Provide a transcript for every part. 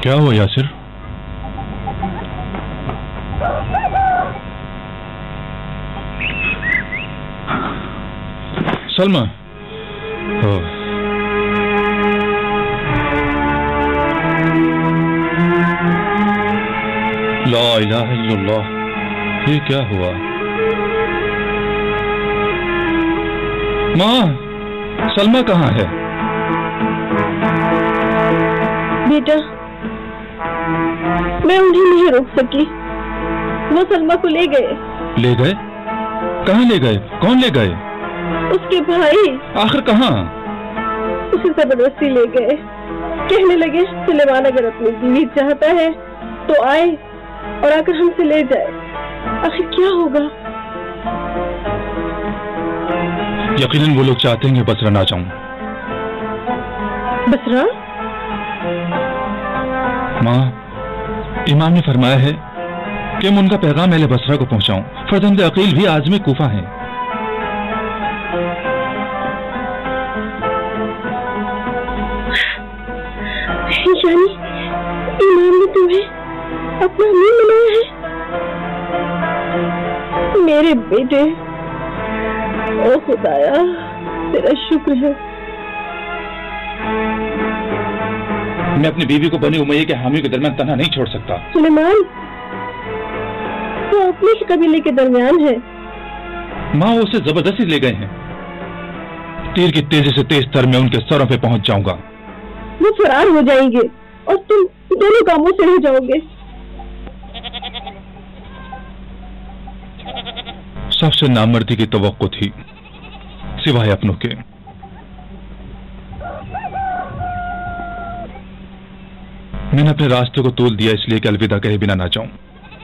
क्या हुआ यासिर? सलमा, ला इलाहा इल्लल्लाह, ये क्या हुआ? माँ, सलमा कहाँ है? बेटा, मैं उन्हें नहीं रोक सकी। वो सलमा को ले गए। ले गए? कहाँ ले गए? कौन ले गए? उसके भाई। आखिर कहाँ? उसे जबरदस्ती ले गए। कहने लगे सुलेमान अगर अपनी बीवी चाहता है तो आए और आकर हमसे ले जाए। आखिर क्या होगा? यकीनन वो लोग चाहते हैं बसरा ना जाऊं। बसरा? माँ, इमाम ने फरमाया है कि मैं उनका पैगाम अहले बसरा को पहुंचाऊं। फर्जंद अकील भी आज़म कूफा हैं। यानी इमाम ने तुम्हें अपना अमीर बनाया है? मेरे बेटे, ओ खुदाया, तेरा शुक्र है। मैं अपनी बीवी को बनी उमैया के हामियों के दरमियान तन्हा नहीं छोड़ सकता। सुलेमान वो अपने ही कबीले के दरमियान है। माँ, उसे जबरदस्ती ले गए हैं। तीर की तेजी से तेज तर में उनके सरों पे पहुंच जाऊंगा। वो फरार हो जाएंगे और तुम दोनों कामों से रह जाओगे। सबसे नामर्दी की तवक्को थी सिवाय अपनों के। मैंने अपने रास्ते को तोल दिया इसलिए कि अलविदा कहे बिना ना जाऊं।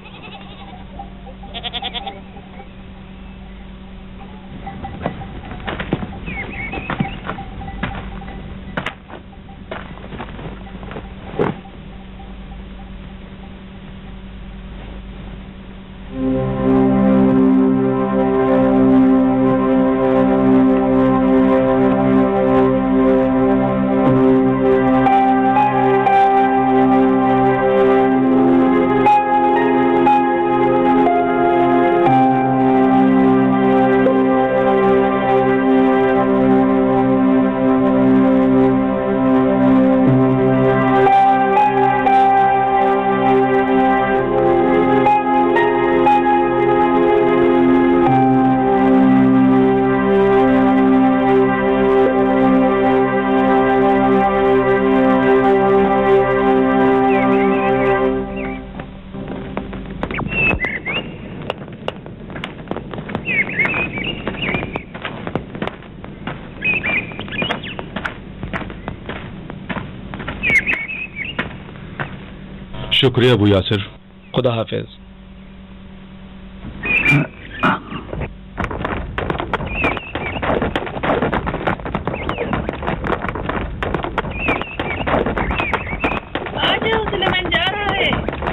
शुक्रिया अबू यासिर। खुदा हाफिज। सुलेमान जा रहा है।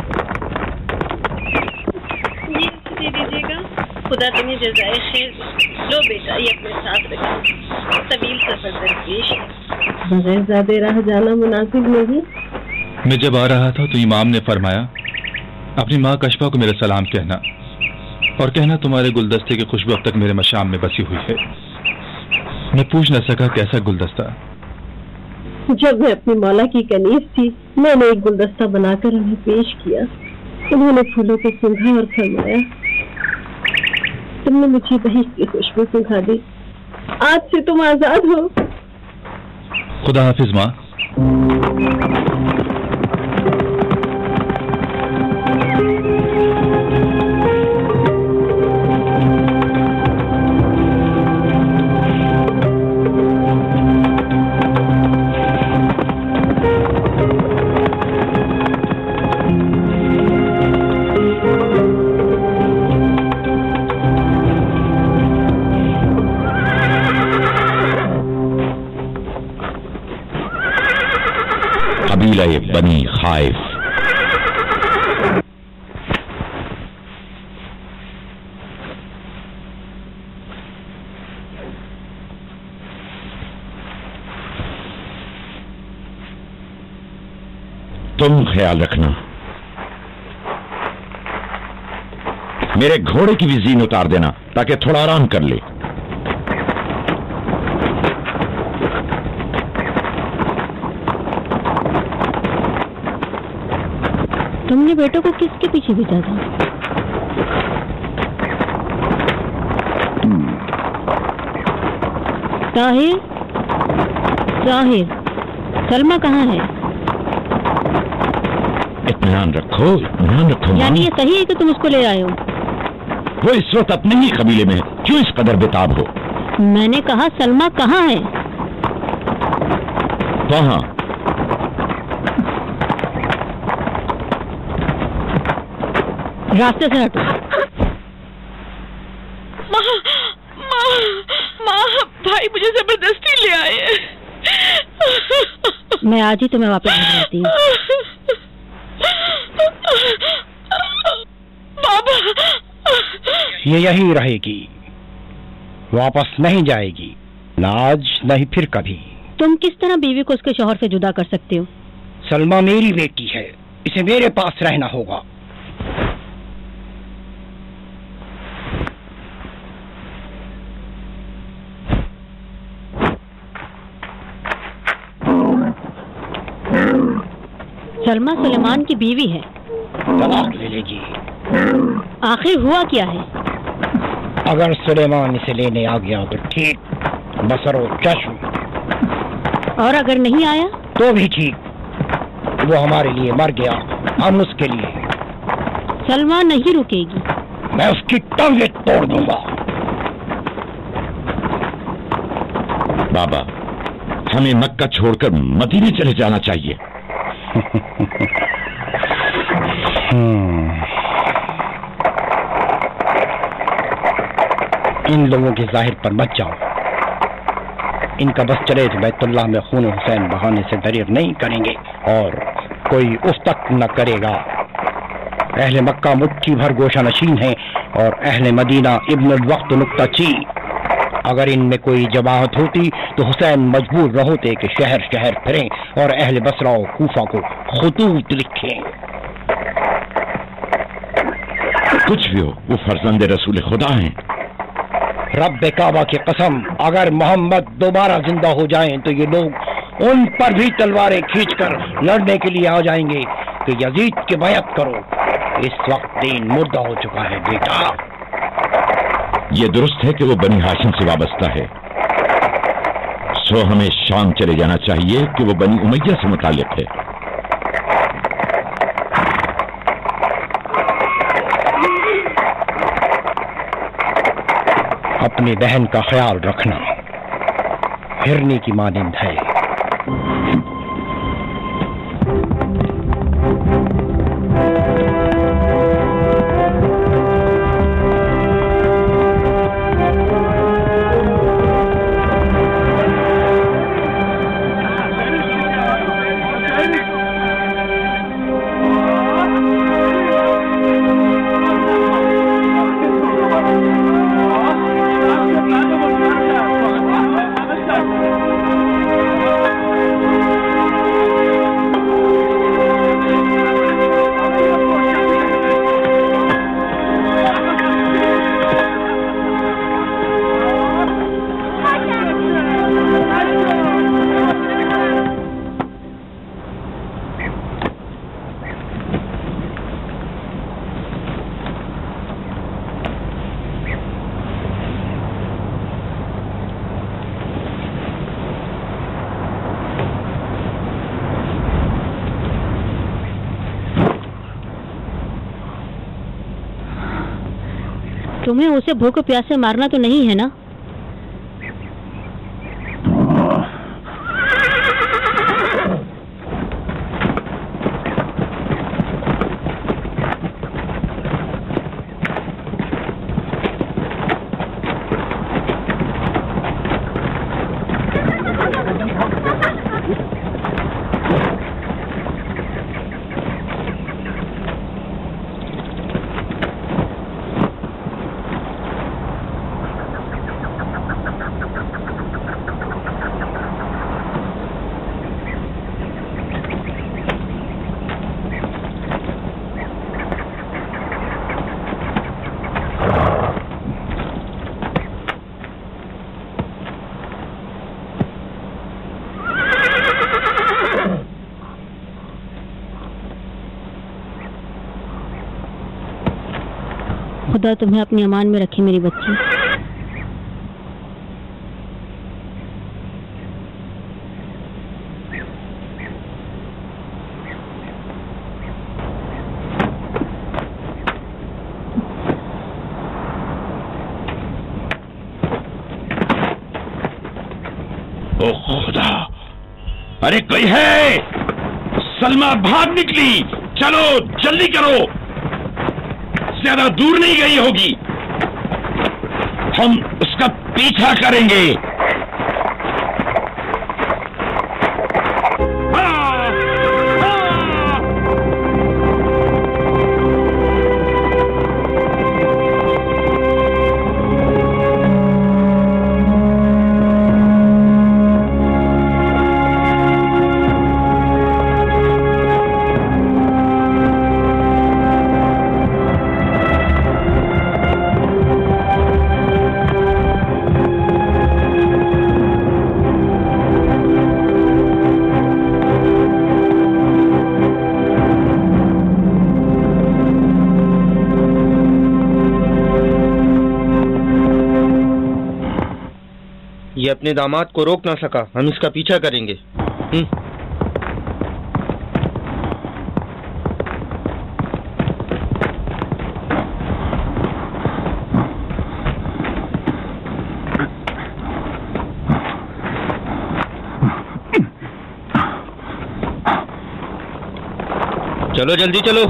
ये दे दीजिएगा। खुदा तुम्हें जज़ाए खैर। लो बेटा, ये अपने साथ रखो। तवील सफर दरपेश है। बगैर ज़्यादा राह जाना मुनासिब नहीं। मैं जब आ रहा था तो इमाम ने फरमाया अपनी माँ कशफा को मेरा सलाम कहना और कहना तुम्हारे गुलदस्ते की खुशबू अब तक मेरे मशाम में बसी हुई है। मैं पूछ न सका कैसा गुलदस्ता। जब मैं अपनी मौला की कनीज थी, मैंने एक गुलदस्ता बनाकर उन्हें पेश किया। उन्होंने फूलों को सूंघा और फरमाया, तुमने मुझे बहिश्त की खुशबू सूंघा दी। आज से तुम आजाद हो। खुदा हाफिज माँ। कबीला बनी खाइफ। तुम ख्याल रखना, मेरे घोड़े की भी जीन उतार देना ताकि थोड़ा आराम कर ले। तुमने बेटों को किसके पीछे भेजा था? ताहिर, ताहिर, सलमा कहाँ है? इत्मीनान रखो, इत्मीनान रखो। यानी ये सही है कि तुम उसको ले आए हो? वो इस वक्त अपने ही कबीले में है, क्यों इस कदर बेताब हो? मैंने कहा सलमा कहाँ है? कहाँ? रास्ते से हटो। माँ, भाई मुझे जबरदस्ती ले आए। मैं आज ही तुम्हें वापस भेजती हूँ। बाबा, ये यही रहेगी, वापस नहीं जाएगी, ना आज नहीं फिर कभी। तुम किस तरह बीवी को उसके शौहर से जुदा कर सकते हो? सलमा मेरी बेटी है, इसे मेरे पास रहना होगा। सलमा सुलेमान की बीवी है, तलाक ले लेगी। आखिर हुआ क्या है? अगर सुलेमान इसे लेने आ गया तो ठीक, बसरो चश्म। और अगर नहीं आया तो भी ठीक, वो हमारे लिए मर गया, हम उसके लिए। सलमा नहीं रुकेगी। मैं उसकी टांगें तोड़ दूंगा। बाबा, हमें मक्का छोड़कर मदीने चले जाना चाहिए। इन लोगों के जाहिर पर मत जाओ, इनका बस चले तो बैतुल्लाह में खून हुसैन बहाने से दरीर नहीं करेंगे और कोई उफ तक न करेगा। अहले मक्का मुट्ठी भर गोशा नशीन है और अहले मदीना इब्नुल वक्त नुक्ता ची। अगर इनमें कोई जमात होती तो हुसैन मजबूर रहोते कि शहर शहर फिरें और अहले बसरा और कूफा को खुतूत लिखें। कुछ भी हो, वो फर्जंद रसूल खुदा हैं। रब्बे काबा की कसम, अगर मोहम्मद दोबारा जिंदा हो जाएं तो ये लोग उन पर भी तलवारें खींचकर लड़ने के लिए आ जाएंगे कि यजीद की बैअत करो। इस वक्त दीन मुर्दा हो चुका है बेटा। ये दुरुस्त है कि वो बनी हाशिम से वाबस्ता है, सो हमें शाम चले जाना चाहिए कि वो बनी उमैया से मुताल्लिक है। अपनी बहन का ख्याल रखना, हिरनी की मानिंद है। तुम्हें उसे भूख प्यास से मारना तो नहीं है ना? खुदा तुम्हें अपनी अमान में रखे मेरी बच्ची। ओ खुदा, अरे कोई है? सलमा भाग निकली, चलो जल्दी करो, ज्यादा दूर नहीं गई होगी, हम उसका पीछा करेंगे। ये अपने दामाद को रोक ना सका, हम इसका पीछा करेंगे। चलो जल्दी चलो।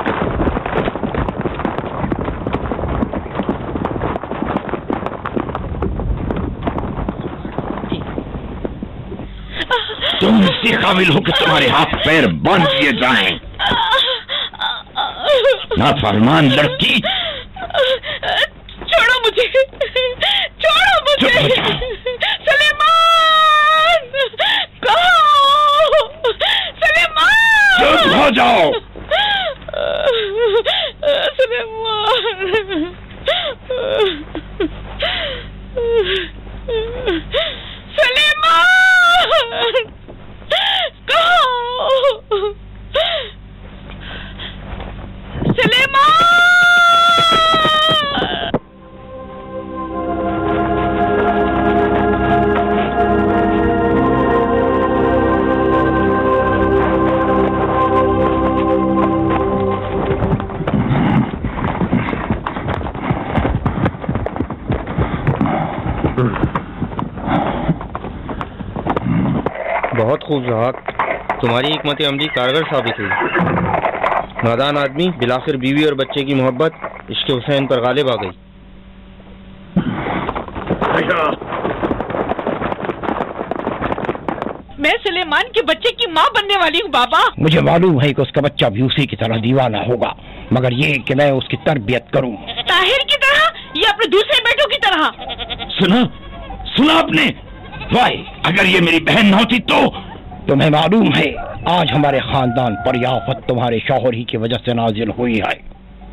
तुम इसी काबिल हो कि तुम्हारे हाथ पैर बांध दिए जाएं। नाफरमान लड़की, छोड़ो मुझे, छोड़ो मुझे। सलेमान, कहो सलेमान। चुप हो जाओ। सलेमान, सलेमान, कहो सलेमान। बहुत खूब जहाक, तुम्हारी हिकमत अमली कारगर साबित हुई। नादान आदमी बिलाखिर बीवी और बच्चे की मोहब्बत इश्क हुसैन पर गालिब आ गई। मैं सुलेमान के बच्चे की माँ बनने वाली हूँ बाबा। मुझे मालूम है कि उसका बच्चा भी उसी की तरह दीवाना होगा, मगर ये कि मैं उसकी तरबियत करूँ। ताहिर की तरह या अपने दूसरे बेटों की तरह? सुना आपने? वाई, अगर ये मेरी बहन न होती तो। तुम्हें मालूम है आज हमारे खानदान पर यह आफत तुम्हारे शौहर ही की वजह से नाजिल हुई है।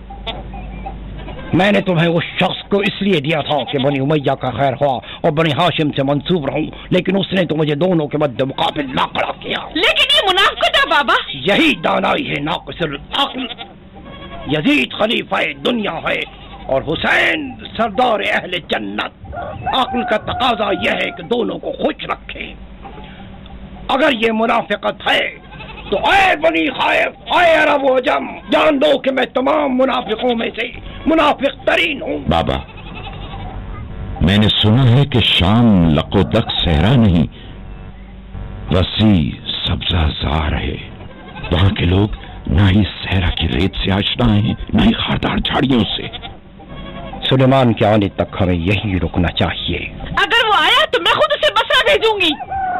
मैंने तुम्हें उस शख्स को इसलिए दिया था कि बनी उमैया का खैर हुआ और बनी हाशिम से मंसूब रहूं, लेकिन उसने तो मुझे दोनों के मध्य मुकाबिल ला खड़ा किया। लेकिन ये मुनाफिकत है बाबा। यही दानाई है नाक़िसुल अक़्ल। यजीद खलीफा दुनिया है और हुसैन सरदार अहले जन्नत। अक्ल का तकाजा यह है कि दोनों को खुश रखे। अगर ये मुनाफिकत है तो ऐ बनी खाइफ, ऐ अरब व अजम, जान दो कि मैं तमाम मुनाफिकों में से मुनाफिक तरीन हूँ। बाबा, मैंने सुना है कि शाम लकोदक सहरा नहीं, वसी सब्जाजार है। वहाँ के लोग ना ही सहरा की रेत से आशना है, ना ही खारदार झाड़ियों से। सुलेमान के आने तक हमें यही रुकना चाहिए। अगर वो आया तो मैं खुद उसे बसरा भेजूंगी।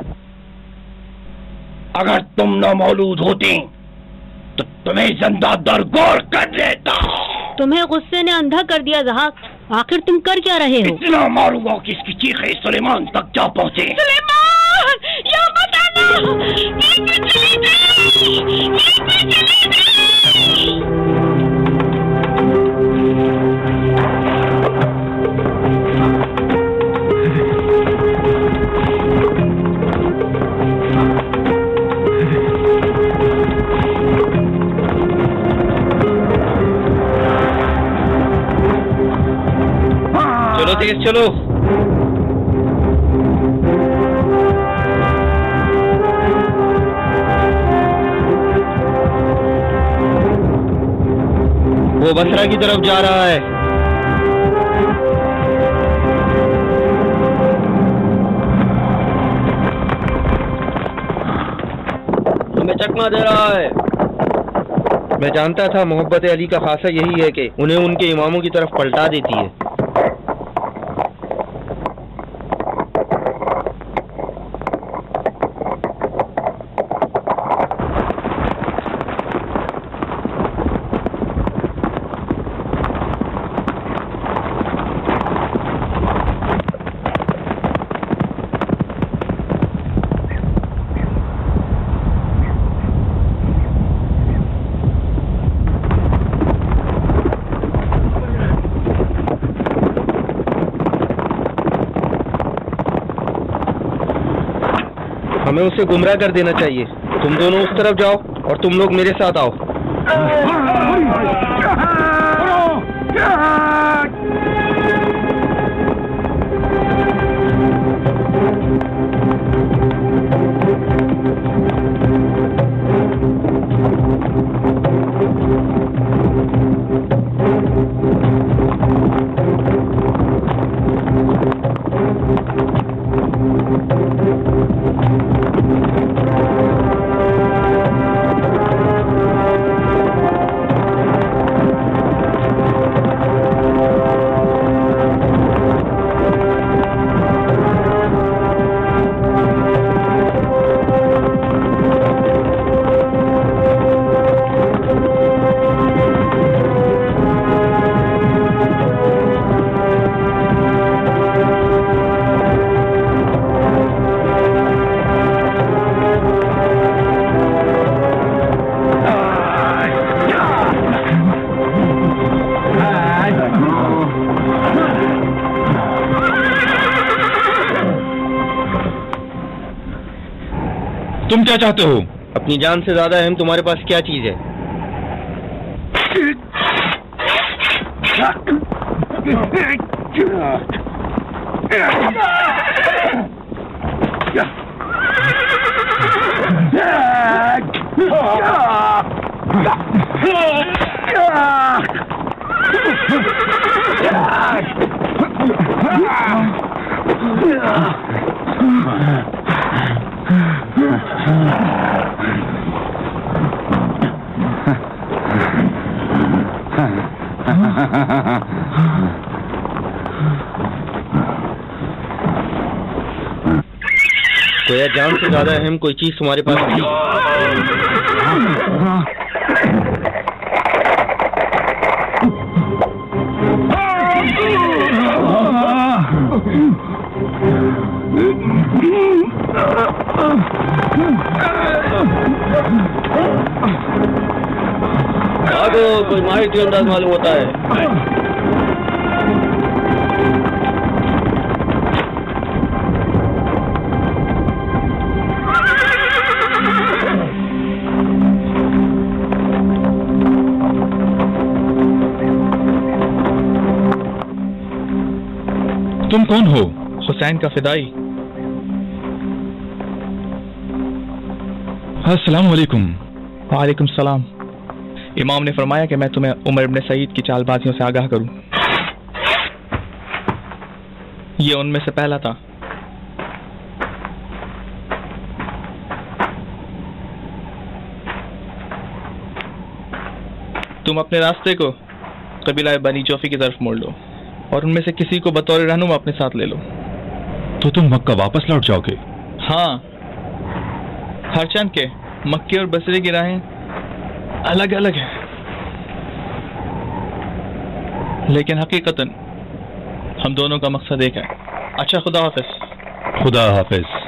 अगर तुम न मौजूद होती तो तुम्हें जिंदा दरगोर कर देता। तुम्हें गुस्से ने अंधा कर दिया जहाक, आखिर तुम कर क्या रहे हो? इतना मारूंगा कि इसकी चीखें सुलेमान तक जा पहुंचे। सुलेमान, यहाँ मत आना, यहीं पे चली गई, यहीं पे चली गई। आगे चलो। वो बसरा की तरफ जा रहा है। हमें चकमा दे रहा है। मैं जानता था मोहब्बत अली का खासा यही है कि उन्हें उनके इमामों की तरफ पलटा देती है। हमें उसे गुमराह कर देना चाहिए। तुम दोनों उस तरफ जाओ और तुम लोग मेरे साथ आओ। तुम क्या चाहते हो? अपनी जान से ज्यादा अहम तुम्हारे पास क्या चीज है? कोई जान से ज्यादा अहम कोई चीज तुम्हारे पास थी? कोई माहिती अंदाज मालूम होता है। तुम कौन हो? हुसैन का फिदाई। अस्सलाम वालेकुम। वालेकुम सलाम। इमाम ने फरमाया कि मैं तुम्हें उमर इब्न सईद की चालबाजियों से आगाह करूं। ये उनमें से पहला था। तुम अपने रास्ते को कबीला बनी जोफी की तरफ मोड़ लो और उनमें से किसी को बतौर रहनुमा अपने साथ ले लो। तो तुम मक्का वापस लौट जाओगे? हाँ, हरचंद के मक्के और बसरे की राहें अलग अलग है, लेकिन हकीकतन हम दोनों का मकसद एक है। अच्छा, खुदा हाफिज। खुदा हाफिज।